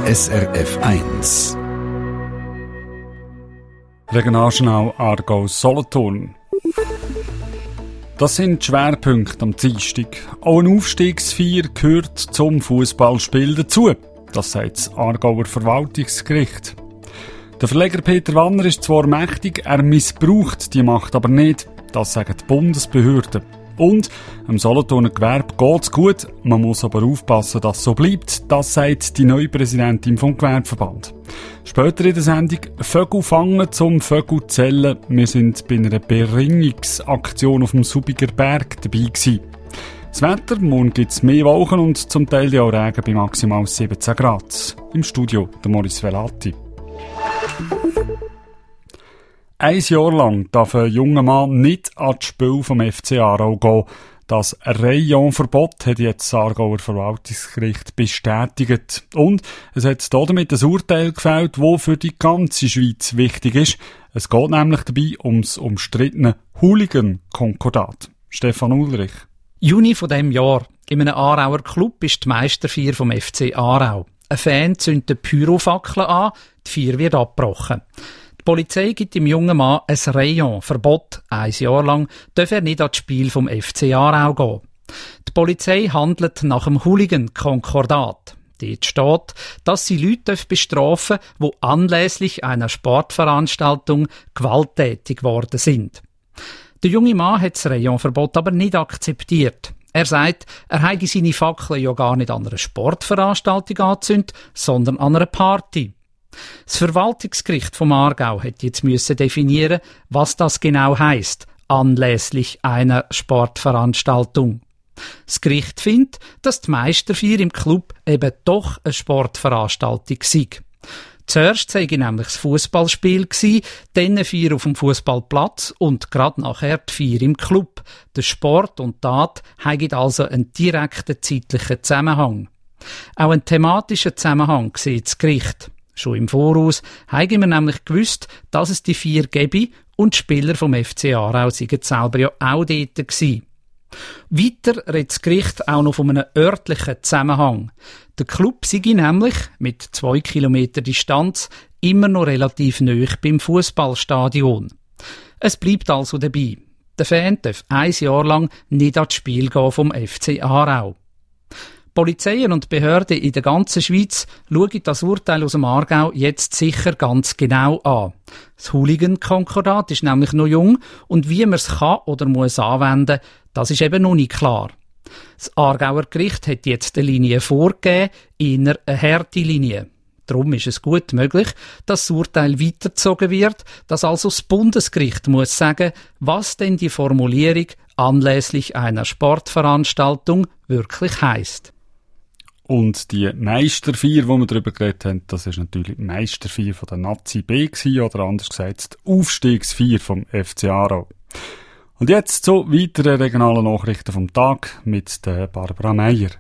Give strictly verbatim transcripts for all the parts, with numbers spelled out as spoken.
S R F eins. Regionaljournal Aargau-Solothurn. Das sind die Schwerpunkte am Dienstag. Auch eine Aufstiegsfeier gehört zum Fußballspiel dazu. Das sagt das Aargauer Verwaltungsgericht. Der Verleger Peter Wanner ist zwar mächtig, er missbraucht die Macht aber nicht. Das sagen die Bundesbehörden. Und am Solothurner Gewerbe geht's gut, man muss aber aufpassen, dass es so bleibt. Das sagt die neue Präsidentin vom Gewerbeverband. Später in der Sendung Vögel fangen zum Vögel zählen. Wir sind bei einer Beringungsaktion auf dem Subiger Berg dabei gewesen. Das Wetter, morgen gibt's mehr Wolken und zum Teil auch Regen bei maximal siebzehn Grad. Im Studio der Maurice Velati. Ein Jahr lang darf ein junger Mann nicht an das Spiel vom F C Aarau gehen. Das Rayonverbot hat jetzt das Aargauer Verwaltungsgericht bestätigt. Und es hat damit ein Urteil gefällt, das für die ganze Schweiz wichtig ist. Es geht nämlich dabei ums umstrittene Hooligan-Konkordat. Stefan Ulrich. Juni von diesem Jahr. In einem Aarauer Club ist die Meisterfeier vom F C Aarau. Ein Fan zündet Pyrofackeln an, die Feier wird abgebrochen. Die Polizei gibt dem jungen Mann ein Rayon-Verbot. Ein Jahr lang darf er nicht an das Spiel vom F C Aarau gehen. Die Polizei handelt nach dem Hooligan-Konkordat. Dort steht, dass sie Leute bestrafen dürfen, die anlässlich einer Sportveranstaltung gewalttätig worden sind. Der junge Mann hat das Rayon-Verbot aber nicht akzeptiert. Er sagt, er habe seine Fackeln ja gar nicht an einer Sportveranstaltung angezündet, sondern an einer Party. Das Verwaltungsgericht vom Aargau hat jetzt müssen definieren, was das genau heisst, anlässlich einer Sportveranstaltung. Das Gericht findet, dass die Meisterfeier im Club eben doch eine Sportveranstaltung sei. Zuerst sei nämlich das Fußballspiel gsi, dann eine Feier auf dem Fußballplatz und gerade nachher die Feier im Club. Der Sport und die Tat haben also einen direkten zeitlichen Zusammenhang. Auch einen thematischen Zusammenhang sieht das Gericht. Schon im Voraus haben wir nämlich gewusst, dass es die vier gäbe und die Spieler vom F C Aarau seien selber ja auch dort gewesen. Weiter redet das Gericht auch noch von einem örtlichen Zusammenhang. Der Club sei nämlich mit zwei Kilometer Distanz immer noch relativ nahe beim Fußballstadion. Es bleibt also dabei. Der Fan darf ein Jahr lang nicht ans Spiel gehen vom F C Aarau. Polizeien und Behörden in der ganzen Schweiz schauen das Urteil aus dem Aargau jetzt sicher ganz genau an. Das Hooligan-Konkordat ist nämlich noch jung und wie man es kann oder muss anwenden, das ist eben noch nicht klar. Das Aargauer Gericht hat jetzt eine Linie vorgegeben, eher eine harte Linie. Darum ist es gut möglich, dass das Urteil weitergezogen wird, dass also das Bundesgericht muss sagen, was denn die Formulierung anlässlich einer Sportveranstaltung wirklich heisst. Und die Meisterfeier, die wir darüber geredet haben, das ist natürlich die Meisterfeier von der Nazi B gewesen, oder anders gesagt die Aufstiegsfeier vom F C Aarau. Und jetzt zu weiteren regionalen Nachrichten vom Tag mit der Barbara Meier.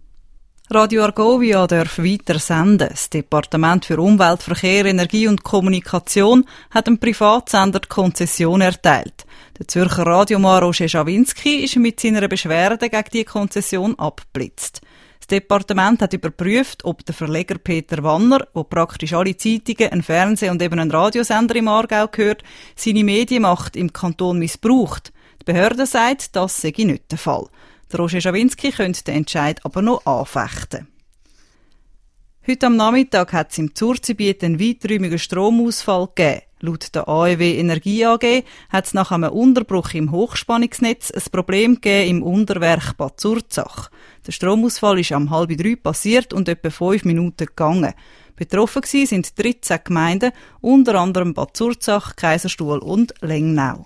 Radio Argovia darf weiter senden. Das Departement für Umwelt, Verkehr, Energie und Kommunikation hat einem Privatsender die Konzession erteilt. Der Zürcher Radiomar Roger Schawinski ist mit seiner Beschwerde gegen die Konzession abgeblitzt. Das Departement hat überprüft, ob der Verleger Peter Wanner, wo praktisch alle Zeitungen, ein Fernseh- und eben ein Radiosender im Aargau gehört, seine Medienmacht im Kanton missbraucht. Die Behörde sagt, das sei nicht der Fall. Der Roger Schawinski könnte den Entscheid aber noch anfechten. Heute am Nachmittag hat es im Zurzibiet einen weiträumigen Stromausfall gegeben. Laut der A E W Energie A G hat es nach einem Unterbruch im Hochspannungsnetz ein Problem gegeben im Unterwerk Bad Zurzach. Der Stromausfall ist am halb drei passiert und etwa fünf Minuten gegangen. Betroffen waren sind dreizehn Gemeinden, unter anderem Bad Zurzach, Kaiserstuhl und Lengnau.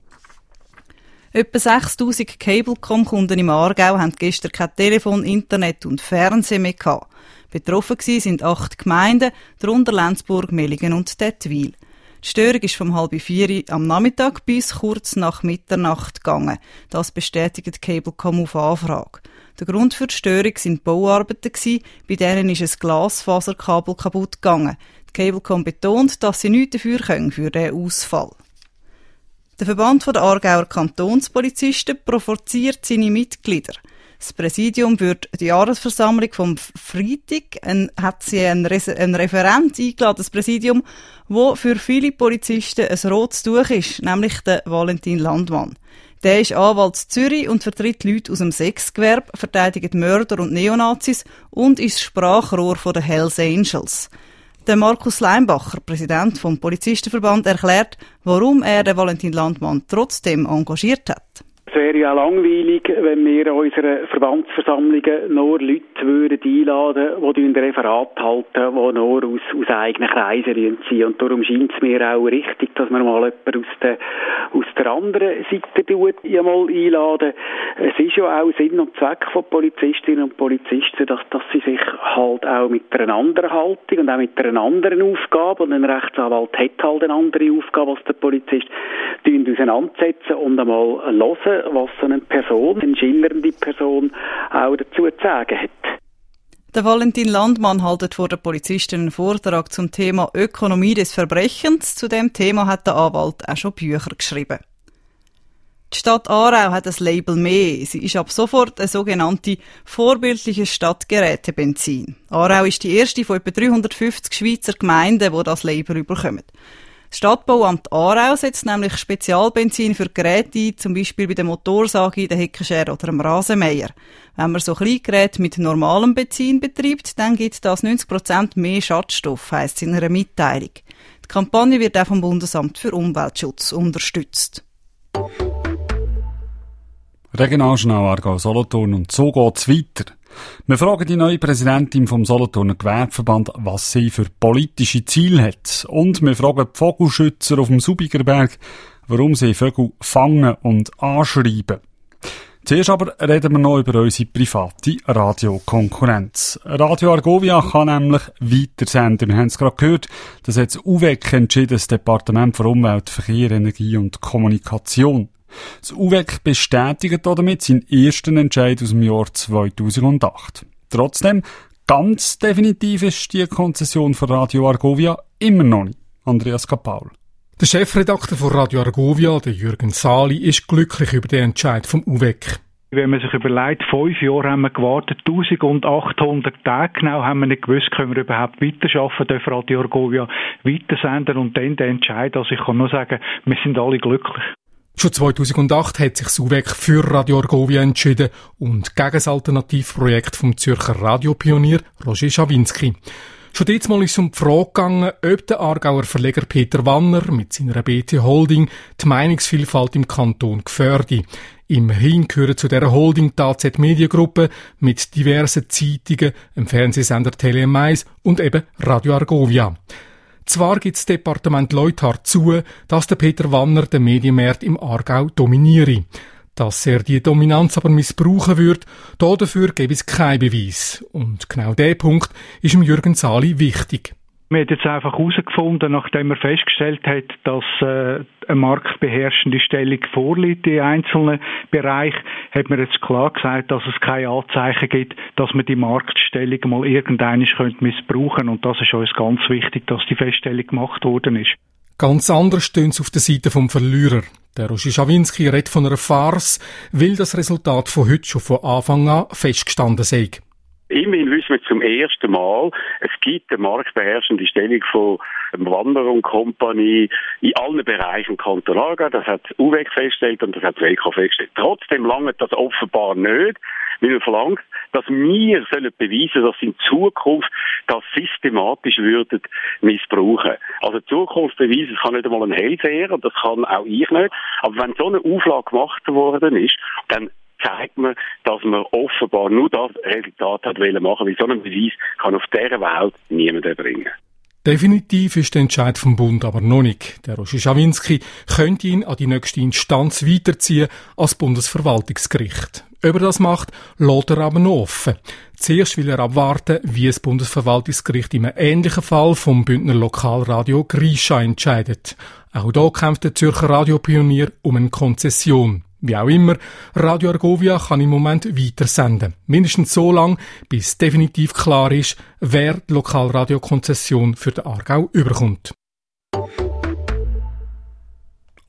Etwa sechstausend Cablecom-Kunden im Aargau haben gestern kein Telefon, Internet und Fernsehen mehr gehabt. Betroffen sind acht Gemeinden, darunter Lenzburg, Mellingen und Tettwil. Die Störung ist vom halb vier am Nachmittag bis kurz nach Mitternacht gegangen. Das bestätigt Cablecom auf Anfrage. Der Grund für die Störung sind Bauarbeiten gewesen, bei denen ist ein Glasfaserkabel kaputt gegangen. Die Cablecom betont, dass sie nichts dafür können für diesen Ausfall. Der Verband der Aargauer Kantonspolizisten provoziert seine Mitglieder. Das Präsidium wird die Jahresversammlung vom Freitag, ein, hat sie einen, Re- einen Referent eingeladen, das Präsidium, wo für viele Polizisten ein rotes Tuch ist, nämlich der Valentin Landmann. Der ist Anwalt in Zürich und vertritt Leute aus dem Sexgewerbe, verteidigt Mörder und Neonazis und ist Sprachrohr von den Hells Angels. Der Markus Leimbacher, Präsident vom Polizistenverband, erklärt, warum er den Valentin Landmann trotzdem engagiert hat. Es wäre ja langweilig, wenn wir in unseren Verbandsversammlungen nur Leute würden einladen würden, die ein Referat halten, die nur aus, aus eigenen Kreisen ziehen. Und darum scheint es mir auch richtig, dass man mal jemanden aus der, aus der anderen Seite tut, einmal einladen. Es ist ja auch Sinn und Zweck von Polizistinnen und Polizisten, dass, dass sie sich halt auch mit einer anderen Haltung und auch mit einer anderen Aufgabe, und ein Rechtsanwalt hat halt eine andere Aufgabe als der Polizist, auseinandersetzen und einmal hören, was so eine Person, eine schillernde Person, auch dazu zu sagen hat. Der Valentin Landmann hält vor den Polizisten einen Vortrag zum Thema Ökonomie des Verbrechens. Zu dem Thema hat der Anwalt auch schon Bücher geschrieben. Die Stadt Aarau hat ein Label mehr. Sie ist ab sofort eine sogenannte vorbildliche Stadtgerätebenzin. Aarau ist die erste von etwa dreihundertfünfzig Schweizer Gemeinden, die das Label bekommen. Das Stadtbauamt Aarau setzt nämlich Spezialbenzin für Geräte ein, zum Beispiel bei der Motorsäge, der Heckenschere oder dem Rasenmäher. Wenn man so Kleingeräte mit normalem Benzin betreibt, dann gibt das neunzig Prozent mehr Schadstoff, heisst es in einer Mitteilung. Die Kampagne wird auch vom Bundesamt für Umweltschutz unterstützt. Regionaljournal Aargau Solothurn, und so geht's weiter. Wir fragen die neue Präsidentin vom Solothurner Gewerbeverband, was sie für politische Ziele hat. Und wir fragen die Vogelschützer auf dem Subigerberg, warum sie Vögel fangen und anschreiben. Zuerst aber reden wir noch über unsere private Radiokonkurrenz. Radio Argovia kann nämlich weitersenden. Wir haben es gerade gehört, das hat das U W E C entschieden, das Departement für Umwelt, Verkehr, Energie und Kommunikation. Das U W E C bestätigt damit seinen ersten Entscheid aus dem Jahr zweitausendacht. Trotzdem, ganz definitiv ist die Konzession für Radio Argovia immer noch nicht. Andreas Kapaul. Der Chefredakteur von Radio Argovia, der Jürgen Sali, ist glücklich über den Entscheid vom U W E C. Wenn man sich überlegt, fünf Jahre haben wir gewartet, eintausendachthundert Tage genau haben wir nicht gewusst, können wir überhaupt weiterarbeiten, dürfen Radio Argovia weitersenden, und dann der Entscheid, also ich kann nur sagen, wir sind alle glücklich. Schon zweitausendacht hat sich das U W E C für Radio Argovia entschieden und gegen das Alternativprojekt vom Zürcher Radiopionier Roger Schawinski. Schon jetzt mal ist es um die Frage gegangen, ob der Aargauer Verleger Peter Wanner mit seiner B T Holding die Meinungsvielfalt im Kanton gefährdet. Immerhin gehören zu dieser Holding die A Z Mediengruppe mit diversen Zeitungen, dem Fernsehsender Tele M eins und eben Radio Argovia. Zwar gibt das Departement Leuthard zu, dass der Peter Wanner den Medienmarkt im Aargau dominiere. Dass er die Dominanz aber missbrauchen würde, dafür gäbe es keinen Beweis. Und genau dieser Punkt ist dem Jürgen Sali wichtig. Wir haben jetzt einfach herausgefunden, nachdem er festgestellt hat, dass äh, eine marktbeherrschende Stellung vorliegt in einzelnen Bereichen, hat man jetzt klar gesagt, dass es keine Anzeichen gibt, dass man die Marktstellung mal irgendwann missbrauchen könnte. Und das ist uns ganz wichtig, dass die Feststellung gemacht worden ist. Ganz anders stehen es auf der Seite vom Verlierer. Der Roger Schawinski redet von einer Farce, weil das Resultat von heute schon von Anfang an festgestanden sei. Immerhin wissen wir zum ersten Mal, es gibt eine marktbeherrschende Stellung von Wanner und Company in allen Bereichen im Kanton Aargau. Das hat U W E C festgestellt und das hat W E C festgestellt. Trotzdem langt das offenbar nicht, weil man verlangt, dass wir sollen beweisen, dass in Zukunft das systematisch würden missbrauchen. Also Zukunftsbeweise, das kann nicht einmal ein Hellseher und das kann auch ich nicht. Aber wenn so eine Auflage gemacht worden ist, dann zeigt man, dass man offenbar nur das Resultat hat wollen machen, weil so einen Beweis kann auf dieser Welt niemand erbringen. Definitiv ist der Entscheid vom Bund aber noch nicht. Der Roger Schawinski könnte ihn an die nächste Instanz weiterziehen, als Bundesverwaltungsgericht. Ob er das macht, lässt er aber noch offen. Zuerst will er abwarten, wie das Bundesverwaltungsgericht in einem ähnlichen Fall vom Bündner Lokalradio Grischa entscheidet. Auch da kämpft der Zürcher Radiopionier um eine Konzession. Wie auch immer, Radio Argovia kann im Moment weitersenden. Mindestens so lange, bis definitiv klar ist, wer die Lokalradiokonzession für den Aargau überkommt.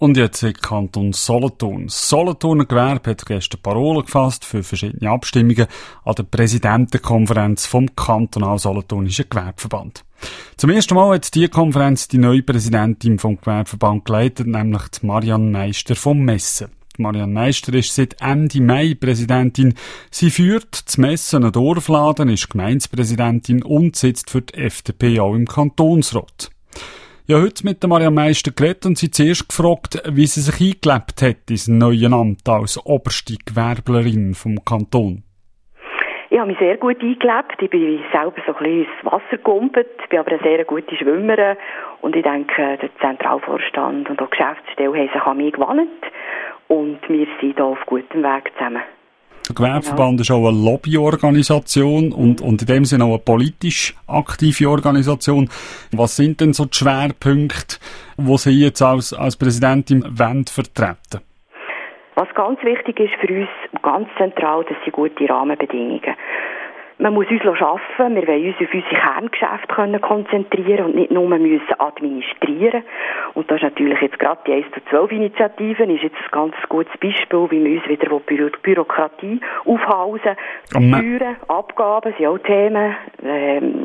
Und jetzt in Kanton Solothurn. Das Solothurner Gewerbe hat gestern Parolen gefasst für verschiedene Abstimmungen an der Präsidentenkonferenz vom Kantonal Solothurnischen Gewerbeverband. Zum ersten Mal hat die Konferenz die neue Präsidentin vom Gewerbeverband geleitet, nämlich die Marianne Meister vom Messen. Marianne Meister ist seit Ende Mai Präsidentin. Sie führt das Messen an Dorfladen, ist Gemeindepräsidentin und sitzt für die F D P auch im Kantonsrat. Ich habe heute mit der Marianne Meister geredet und sie zuerst gefragt, wie sie sich eingelebt hat in diesem neuen Amt als oberste Gewerblerin vom Kanton. Ich habe mich sehr gut eingelebt. Ich bin selber so ein bisschen ins Wasser gegumpelt. Ich bin aber eine sehr gute Schwimmerin. Und ich denke, der Zentralvorstand und auch die Geschäftsstelle haben sich an mich gewandt. Und wir sind hier auf gutem Weg zusammen. Der Gewerbeverband genau. ist auch eine Lobbyorganisation und, und in dem Sinne auch eine politisch aktive Organisation. Was sind denn so die Schwerpunkte, die Sie jetzt als, als Präsidentin wollen vertreten? Was ganz wichtig ist für uns, ganz zentral, das sind gute Rahmenbedingungen. Man muss uns arbeiten, wir wollen uns auf unsere Kerngeschäfte konzentrieren und nicht nur müssen administrieren. Und das ist natürlich jetzt gerade die eins zu zwölf Initiativen, ist jetzt ein ganz gutes Beispiel, wie wir uns wieder Bü- Bürokratie aufhalsen. Steuern, Abgaben sind auch Themen. Ähm,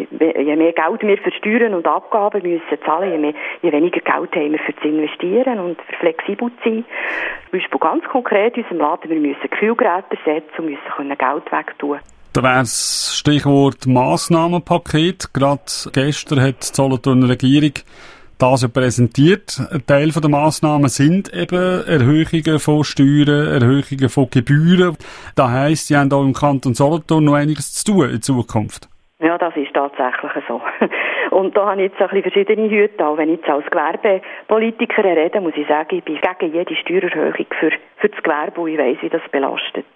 je mehr Geld wir für Steuern und Abgaben müssen zahlen, je, mehr, je weniger Geld haben wir für zu investieren und für flexibel zu sein. Zum Beispiel ganz konkret in unserem Laden, wir müssen Kühlgeräte ersetzen und müssen Geld wegtun. Da wäre das Stichwort Massnahmenpaket. Gerade gestern hat die Solothurner Regierung das ja präsentiert. Ein Teil der Massnahmen sind eben Erhöhungen von Steuern, Erhöhungen von Gebühren. Das heisst, sie haben auch im Kanton Solothurn noch einiges zu tun in Zukunft. Ja, das ist tatsächlich so. Und da habe ich jetzt ein bisschen verschiedene Hüte. Auch wenn ich jetzt als Gewerbepolitiker rede, muss ich sagen, ich bin gegen jede Steuererhöhung für, für das Gewerbe, wo ich weiss, wie das belastet.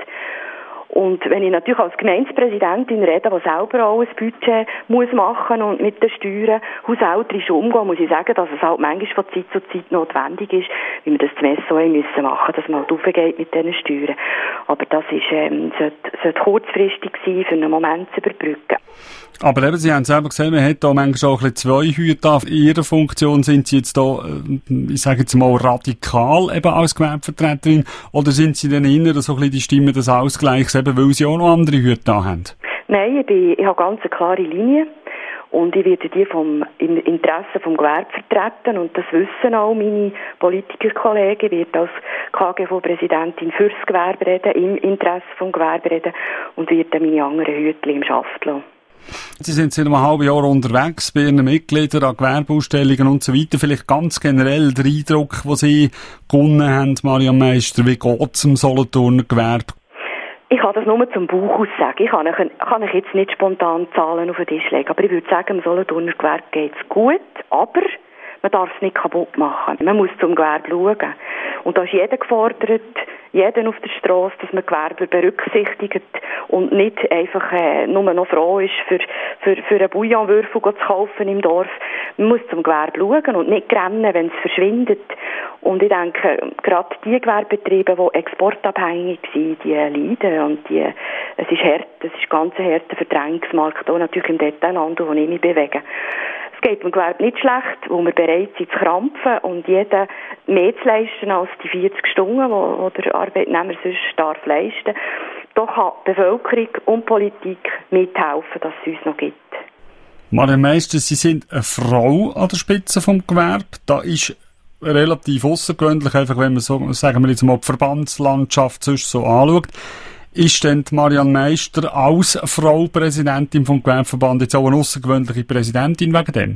Und wenn ich natürlich als Gemeindepräsidentin rede, die selber auch ein Budget muss machen und mit den Steuern haushälterisch umgehen, muss ich sagen, dass es halt manchmal von Zeit zu Zeit notwendig ist, wie wir das zu Messen auch müssen machen, dass man halt aufgeht mit diesen Steuern. Aber das ist, ähm, sollte, sollte kurzfristig sein, für einen Moment zu überbrücken. Aber eben, Sie haben selber gesehen, man hat da manchmal auch ein bisschen zwei Hüte auf. In Ihrer Funktion sind Sie jetzt da, ich sage jetzt mal, radikal eben als Gewerbevertreterin, oder sind Sie dann eher so ein bisschen die Stimme des Ausgleichs, eben weil Sie auch noch andere Hüte da haben? Nein, ich, bin, ich habe ganz eine klare Linie. Und ich werde die vom im Interesse vom Gewerbe vertreten und das wissen auch meine Politikerkollegen. Ich werde als K G V-Präsidentin fürs Gewerbe reden, im Interesse vom Gewerbe reden und werde meine anderen Hütchen im Schaft lassen. Sie sind seit einem halben Jahr unterwegs bei Ihren Mitgliedern an Gewerbeausstellungen und so weiter. Vielleicht ganz generell der Eindruck, den Sie gewonnen haben, Marianne Meister, wie geht es im Solothurner Gewerbe? Ich kann das nur zum Bauch aus sagen. Ich kann euch, kann euch jetzt nicht spontan Zahlen auf den Tisch legen. Aber ich würde sagen, im Solothurner Gewerbe geht es gut. Aber man darf es nicht kaputt machen. Man muss zum Gewerbe schauen. Und da ist jeder gefordert, jeder auf der Strasse, dass man Gewerber berücksichtigt und nicht einfach äh, nur noch froh ist, für, für, für einen Bouillonwürfel zu kaufen im Dorf. Man muss zum Gewerbe schauen und nicht rennen, wenn es verschwindet. Und ich denke, gerade die Gewerbebetriebe, die exportabhängig sind, die leiden. Und die, es ist hart, es ist ganz ein harter Verdrängungsmarkt, auch natürlich im Detailhandel, wo ich mich bewege. Es geht dem Gewerbe nicht schlecht, wo wir bereit sind zu krampfen und jeder mehr zu leisten als die vierzig Stunden, die der Arbeitnehmer sonst darf leisten. Da kann die Bevölkerung und Politik mithelfen, dass es uns noch gibt. Marianne Meister, Sie sind eine Frau an der Spitze vom Gewerbe. Da ist relativ außergewöhnlich, einfach wenn man so, sagen wir jetzt mal, die Verbandslandschaft sonst so anschaut. Ist denn Marianne Meister als Frau Präsidentin vom Gewerbeverband jetzt auch eine außergewöhnliche Präsidentin wegen dem?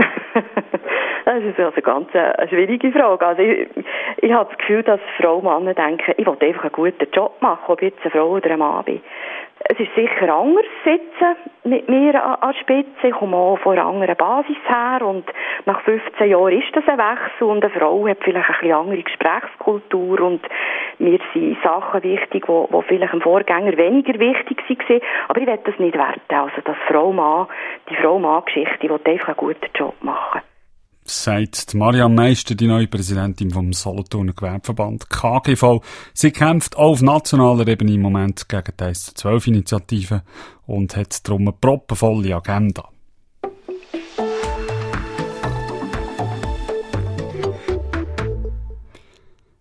Das ist also ganz eine schwierige Frage. Also ich, ich habe das Gefühl, dass Frauen und Männer denken, ich will einfach einen guten Job machen, ob ich jetzt eine Frau oder ein Mann bin. Es ist sicher anders sitzen mit mir an der Spitze. Ich komme auch von einer anderen Basis her und nach fünfzehn Jahren ist das ein Wechsel und eine Frau hat vielleicht ein bisschen andere Gesprächskultur und mir sind Sachen wichtig, die, die vielleicht im Vorgänger weniger wichtig waren. Aber ich will das nicht werten. Also das Frau-Mann, die Frau-Mann-Geschichte, die will einfach einen guten Job machen. Sagt Marianne Meister, die neue Präsidentin vom Solothurner Gewerbeverband K G V. Sie kämpft auch auf nationaler Ebene im Moment gegen die eins zu zwölf Initiative und hat darum eine proppenvolle Agenda.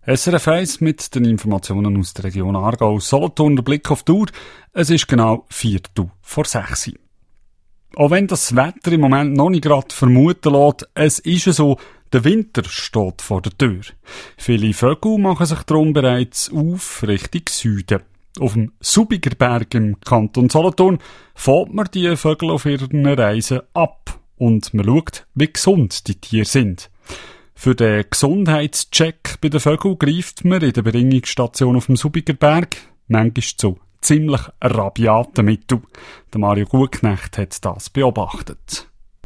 S R F eins mit den Informationen aus der Region Aargau. Solothurn, der Blick auf die Uhr. Es ist genau Viertel vor sechs. Auch wenn das Wetter im Moment noch nicht gerade vermuten lässt, es ist so, der Winter steht vor der Tür. Viele Vögel machen sich darum bereits auf Richtung Süden. Auf dem Subigerberg im Kanton Solothurn fährt man die Vögel auf ihren Reisen ab und man schaut, wie gesund die Tiere sind. Für den Gesundheitscheck bei den Vögeln greift man in der Beringungsstation auf dem Subigerberg manchmal zu ziemlich rabiaten Mitteln. Der Mario Gutknecht hat das beobachtet.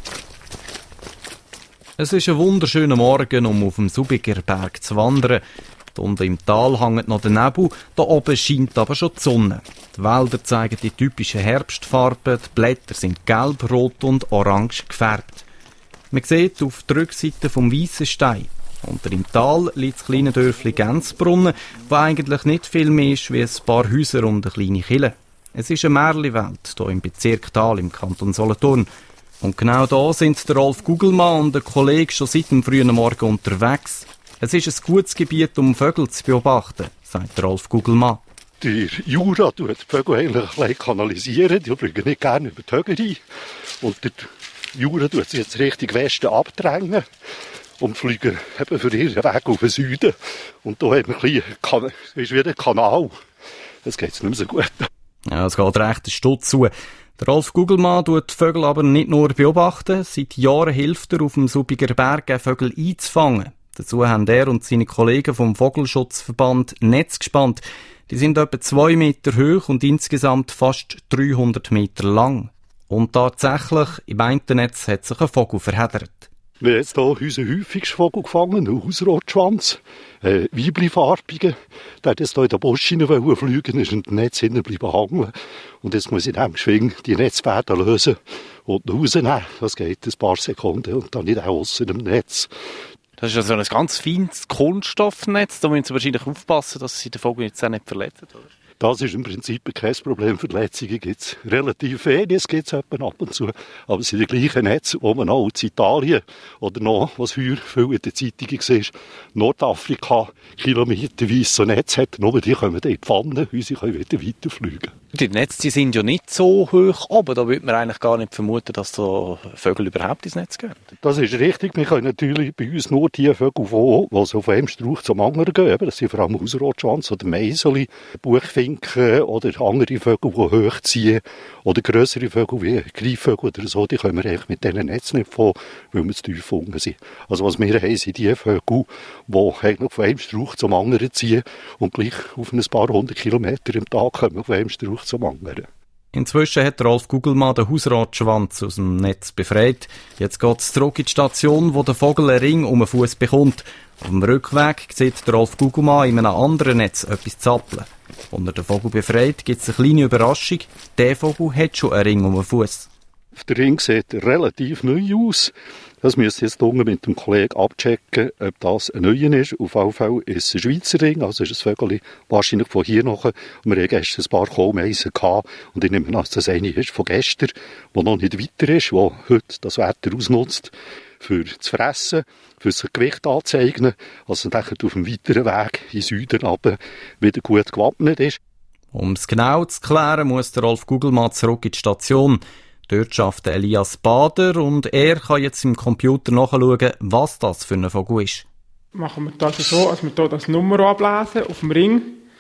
Es ist ein wunderschöner Morgen, um auf dem Subigerberg zu wandern. Unten im Tal hängt noch der Nebel, da oben scheint aber schon die Sonne. Die Wälder zeigen die typischen Herbstfarben, die Blätter sind gelb, rot und orange gefärbt. Man sieht auf der Rückseite vom Weissenstein. Unter im Tal liegt das kleine Dörfli Gänzbrunnen, wo eigentlich nicht viel mehr ist wie ein paar Häuser und eine kleine Kille. Es ist eine Märchenwelt hier im Bezirk Tal im Kanton Solothurn. Und genau da sind der Rolf Gugelmann und ein Kollege schon seit dem frühen Morgen unterwegs. Es ist ein gutes Gebiet, um Vögel zu beobachten, sagt Rolf Gugelmann. Der Jura tut die Vögel eigentlich ein bisschen kanalisieren. Die fliegen nicht gerne über die Höhe rein. Und der Jura tut sie jetzt Richtung Westen abdrängen und fliegen eben für ihren Weg auf den Süden. Und da haben wir ein bisschen, ist wieder ein Kanal. Das geht nicht mehr so gut. Ja, es geht recht ein Stutz zu. Der Rolf Gugelmann tut die Vögel aber nicht nur beobachten. Seit Jahren hilft er, auf dem Subigerberg Vögel einzufangen. Dazu haben er und seine Kollegen vom Vogelschutzverband Netz gespannt. Die sind etwa zwei Meter hoch und insgesamt fast dreihundert Meter lang. Und tatsächlich, im einen Netz hat sich ein Vogel verheddert. Wir haben jetzt hier unseren häufigsten Vogel gefangen, einen Hausrotschwanz, äh, weibliche-farbigen. Der hat jetzt hier in den Busch hineinfliegen, ist in dem Netz hinten bleiben hängen. Und jetzt muss ich in diesem Schwing die Netzfäden lösen und rausnehmen. Das geht ein paar Sekunden und dann nicht aussen im Netz. Das ist also ein ganz feines Kunststoffnetz. Da müssen Sie wahrscheinlich aufpassen, dass Sie den Vogel jetzt auch nicht verletzen, oder? Das ist im Prinzip kein Problem. Verletzungen gibt es relativ wenig, es gibt es ab und zu. Aber es sind die gleichen Netze, die man auch in Italien oder noch, was früher viel in den Zeitungen war, Nordafrika kilometerweise so Netz hat. Nur die kommen in die Pfanne, und sie können wieder weiterfliegen. Die Netze die sind ja nicht so hoch oben, da würde man eigentlich gar nicht vermuten, dass da Vögel überhaupt ins Netz gehen. Das ist richtig. Wir können natürlich bei uns nur die Vögel fangen, die so von einem Strauch zum anderen gehen. Das sind vor allem Hausrotschwanz oder Meiseli, Buchfinken oder andere Vögel, die hochziehen. Oder grössere Vögel wie Greifvögel oder so, die können wir eigentlich mit diesen Netzen nicht fangen, weil wir zu tief unten sind. Also was wir haben, sind die Vögel, die eigentlich von einem Strauch zum anderen ziehen und gleich auf ein paar hundert Kilometer im Tag kommen von einem Strauch zum anderen. Inzwischen hat Rolf Gugelmann den Hausratschwanz aus dem Netz befreit. Jetzt geht es zurück in die Station, wo der Vogel einen Ring um den Fuß bekommt. Auf dem Rückweg sieht Rolf Gugelmann in einem anderen Netz etwas zappeln. Als er den Vogel befreit, gibt es eine kleine Überraschung. Der Vogel hat schon einen Ring um den Fuß. Der Ring sieht relativ neu aus. Das müsst ihr jetzt unten mit dem Kollegen abchecken, ob das ein neuer ist. Auf jeden Fall ist es ein Schweizer Ring, also ist das Vögel wahrscheinlich von hier nachher. Und wir hatten gestern ein paar Kohlmeisen gehabt. Und ich nehme an, dass das eine ist von gestern, der noch nicht weiter ist, der heute das Wetter ausnutzt, für zu fressen, für sein Gewicht anzuzeigen, also dann auf dem weiteren Weg in den Süden runter wieder gut gewappnet ist. Um es genau zu klären, muss der Rolf Gugelmann zurück in die Station. Dort schafft Elias Bader und er kann jetzt im Computer nachschauen, was das für ein Vogel ist. Machen wir das so, dass wir hier das Nummer ablesen auf dem Ring.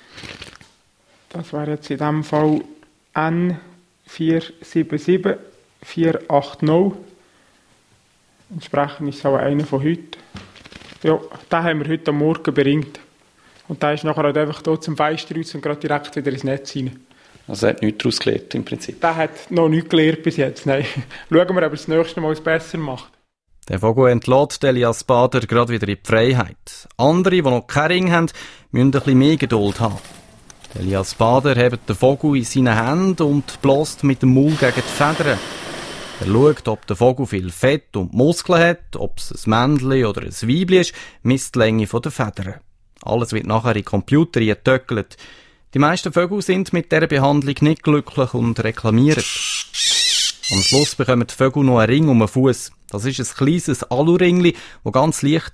Das wäre jetzt in diesem Fall N vier sieben sieben vier acht null. Entsprechend ist es auch einer von heute. Ja, den haben wir heute am Morgen beringt. Und der ist nachher halt einfach hier zum Fenster raus und gerade direkt wieder ins Netz rein. Also er hat nichts daraus gelernt im Prinzip? Der hat noch nichts gelernt bis jetzt, nein. Schauen wir, ob er das nächste Mal es besser macht. Der Vogel entlässt Elias Bader gerade wieder in die Freiheit. Andere, die noch keinen Ring haben, müssen ein bisschen mehr Geduld haben. Elias Bader hebt den Vogel in seinen Händen und bläst mit dem Maul gegen die Federn. Er schaut, ob der Vogel viel Fett und Muskeln hat, ob es ein Männchen oder ein Weibchen ist, misst die Länge der Federn. Alles wird nachher in den Computer eingetöckelt. Die meisten Vögel sind mit dieser Behandlung nicht glücklich und reklamieren. Am Schluss bekommen die Vögel noch einen Ring um den Fuß. Das ist ein kleines Aluringli, das ganz leicht ist.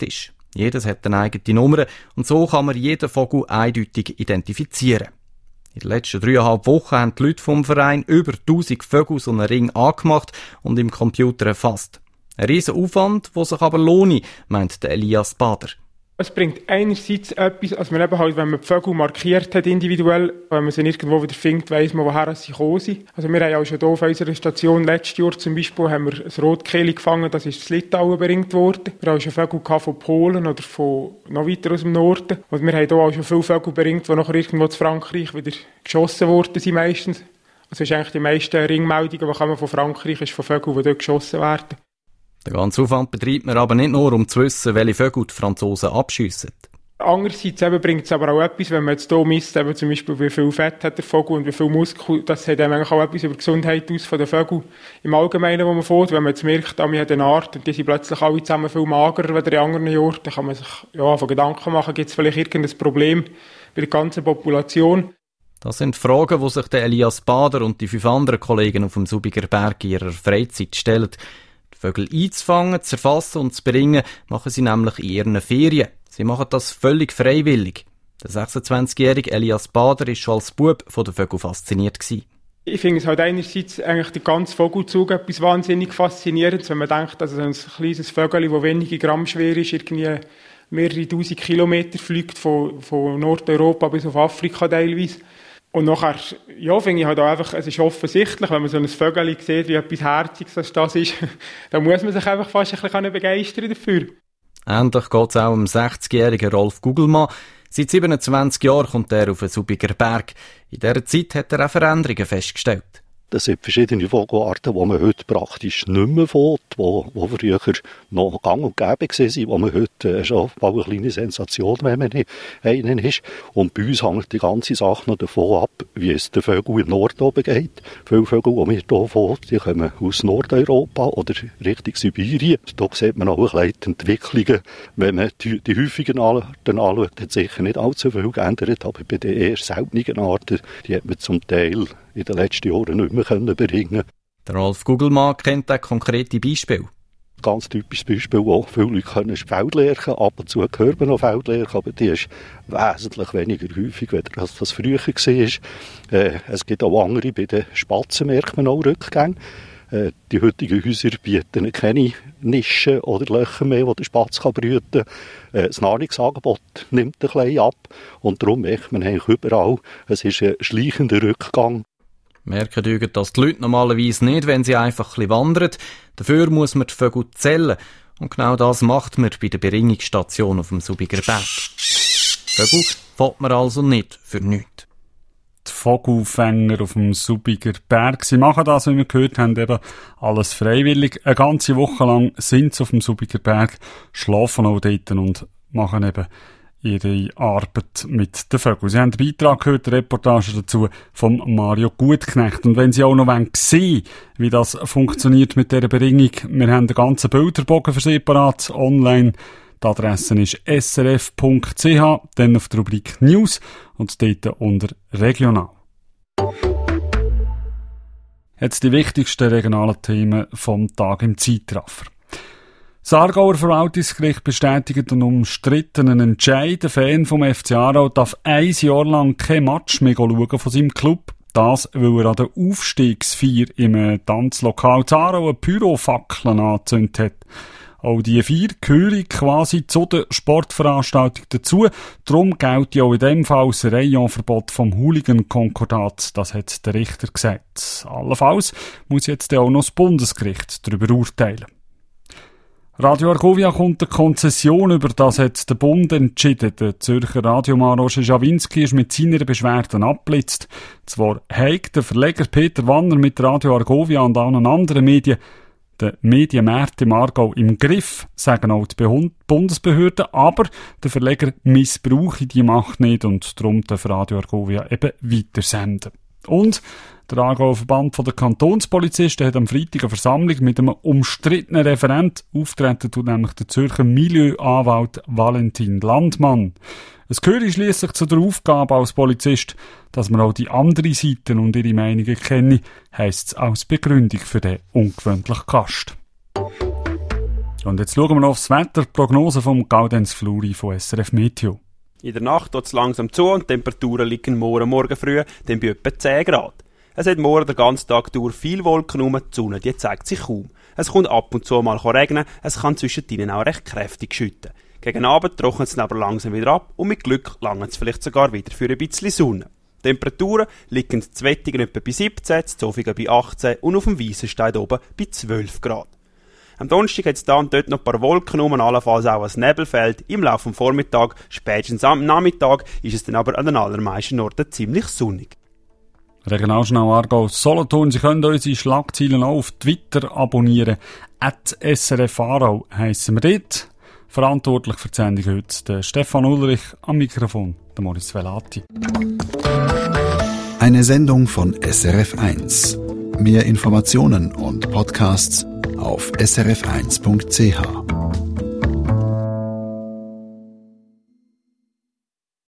Jedes hat eine eigene Nummer und so kann man jeden Vogel eindeutig identifizieren. In den letzten dreieinhalb Wochen haben die Leute vom Verein über tausend Vögel so einen Ring angemacht und im Computer erfasst. Ein riesen Aufwand, der sich aber lohnt, meint der Elias Bader. Es bringt einerseits etwas, also man eben halt, wenn man die Vögel markiert hat individuell, wenn man sie irgendwo wieder findet, weiss man, woher sie gekommen sind. Also wir haben auch schon hier auf unserer Station letztes Jahr zum Beispiel haben wir ein Rotkehle gefangen, das ist das Litauen beringt worden. Wir haben auch schon Vögel von Polen oder von noch weiter aus dem Norden. Und wir haben hier auch schon viele Vögel beringt, die nachher irgendwo zu Frankreich wieder geschossen worden sind meistens. Also ist eigentlich die meisten Ringmeldungen, die kommen von Frankreich, ist von Vögeln, die dort geschossen werden. Den ganzen Aufwand betreibt man aber nicht nur, um zu wissen, welche Vögel die Franzosen abschiessen. Andererseits eben bringt es aber auch etwas, wenn man jetzt hier misst, eben zum Beispiel wie viel Fett hat der Vogel und wie viel Muskel, das hat eben auch etwas über die Gesundheit aus von den Vögeln im Allgemeinen, wo man fährt. Wenn man jetzt merkt, man hat eine Art und die sind plötzlich alle zusammen viel magerer als in anderen Jahren, dann kann man sich ja, von Gedanken machen, gibt es vielleicht irgendein Problem bei der ganzen Population. Das sind Fragen, die sich der Elias Bader und die fünf anderen Kollegen auf dem Subiger Berg in ihrer Freizeit stellen. Vögel einzufangen, zu erfassen und zu bringen, machen sie nämlich in ihren Ferien. Sie machen das völlig freiwillig. Der sechsundzwanzigjährige Elias Bader war schon als Bub von den Vögeln fasziniert gewesen. Ich finde es halt einerseits eigentlich der ganze Vogelzug etwas wahnsinnig Faszinierendes, wenn man denkt, dass ein kleines Vögel, das wenige Gramm schwer ist, irgendwie mehrere tausend Kilometer fliegt von, von Nordeuropa bis auf Afrika teilweise. Und nachher, ja, finde ich halt auch einfach, es ist offensichtlich, wenn man so ein Vögel sieht, wie etwas Herziges das ist, dann muss man sich einfach fast ein bisschen begeistern dafür. Ähnlich geht es auch dem sechzigjährigen Rolf Gugelmann. Seit siebenundzwanzig Jahren kommt er auf den Subiger Berg. In dieser Zeit hat er auch Veränderungen festgestellt. Das sind verschiedene Vogelarten, die man heute praktisch nicht mehr findet, die, die früher noch gang und gäbe waren, die man heute schon bald eine kleine Sensation, wenn man einen ist. Und bei uns hängt die ganze Sache noch davon ab, wie es den Vögeln im Norden oben geht. Viele Vögel, die wir hier finden, die kommen aus Nordeuropa oder Richtung Sibirien. Da sieht man auch ein bisschen Entwicklungen. Wenn man die, die häufigen Arten anschaut, hat sicher nicht allzu viel geändert, aber bei den eher seltenen Arten, die hat man zum Teil in den letzten Jahren nicht mehr können bringen. Der Rolf Gugelmann kennt auch konkrete Beispiele. Ganz typisches Beispiel, wo viele Leute können Feldlerchen, ab und zu hören wir noch Feldlerchen, aber die ist wesentlich weniger häufig, als das früher war. Äh, es gibt auch andere, bei den Spatzen merkt man auch Rückgänge. Äh, die heutigen Häuser bieten keine Nischen oder Löcher mehr, wo der Spatz kann brüten kann. Äh, das Nahrungsangebot nimmt ein bisschen ab und darum merkt man eigentlich überall, es ist ein schleichender Rückgang. Merken tun das die Leute normalerweise nicht, wenn sie einfach ein bisschen wandern. Dafür muss man die Vögel zählen. Und genau das macht man bei der Beringungsstation auf dem Subiger Berg. Vögel fährt man also nicht für nichts. Die Vogelfänger auf dem Subiger Berg, sie machen das, wie wir gehört haben, eben alles freiwillig. Eine ganze Woche lang sind sie auf dem Subiger Berg, schlafen auch dort und machen eben ihre Arbeit mit den Vögeln. Sie haben den Beitrag gehört, die Reportage dazu von Mario Gutknecht. Und wenn Sie auch noch sehen wollen, wie das funktioniert mit dieser Beringung, wir haben den ganzen Bilderbogen für Sie parat online. Die Adresse ist s r f punkt c h, dann auf der Rubrik News und dort unter Regional. Jetzt die wichtigsten regionalen Themen vom Tag im Zeitraffer. Das Aargauer Verwaltungsgericht bestätigt einen umstrittenen Entscheid. Der Fan vom F C Aarau darf ein Jahr lang kein Match mehr schauen von seinem Club. Das, weil er an der Aufstiegsfeier im Tanzlokal Aarau eine Pyrofackeln angezündet hat. Auch die Feier gehören quasi zu der Sportveranstaltung dazu. Darum gilt ja auch in dem Fall das Rayonverbot vom Hooligan-Konkordat. Das hat der Richter gesagt. Allenfalls muss jetzt auch noch das Bundesgericht darüber urteilen. Radio Argovia kommt eine Konzession über, das hat der Bund entschieden. Der Zürcher Radiomann Roger Schawinski ist mit seiner Beschwerde abgeblitzt. Zwar hat der Verleger Peter Wanner mit Radio Argovia und allen anderen Medien den Medienmarkt im Aargau im Griff, sagen auch die Bundesbehörden, aber der Verleger missbrauche die Macht nicht und darum darf Radio Argovia eben weitersenden. Und der Aargauer Verband der Kantonspolizisten hat am Freitag eine Versammlung mit einem umstrittenen Referent auftreten, tut nämlich der Zürcher Milieuanwalt Valentin Landmann. Es gehört schliesslich zu der Aufgabe als Polizist, dass man auch die andere Seite und ihre Meinungen kenne, heisst es als Begründung für den ungewöhnlichen Gast. Und jetzt schauen wir noch aufs Wetter. Die Prognose vom Gaudenz Fluri von S R F Meteo. In der Nacht geht es langsam zu und die Temperaturen liegen morgen morgen früh dann bei etwa zehn Grad. Es hat morgen den ganzen Tag durch viele Wolken um, die Sonne die zeigt sich kaum. Es kommt ab und zu mal regnen, es kann zwischendrin auch recht kräftig schütten. Gegen Abend trocknet es aber langsam wieder ab und mit Glück langt es vielleicht sogar wieder für ein bisschen Sonne. Die Temperaturen liegen in Zwettigen etwa bei siebzehn, in Zofingen bei achtzehn und auf dem Weissenstein oben bei zwölf Grad. Am Donnerstag hat es da und dort noch ein paar Wolken um, allenfalls auch ein Nebelfeld. Im Laufe des Vormittags, spätestens am Nachmittag, ist es dann aber an den allermeisten Orten ziemlich sonnig. Regionaljournal Aargau Solothurn. Sie können unsere Schlagzeilen auch auf Twitter abonnieren. at S R F Aarau heissen wir dort. Verantwortlich für die Sendung heute der Stefan Ulrich, am Mikrofon der Moritz Velati. Eine Sendung von S R F eins. Mehr Informationen und Podcasts auf s r f eins punkt c h.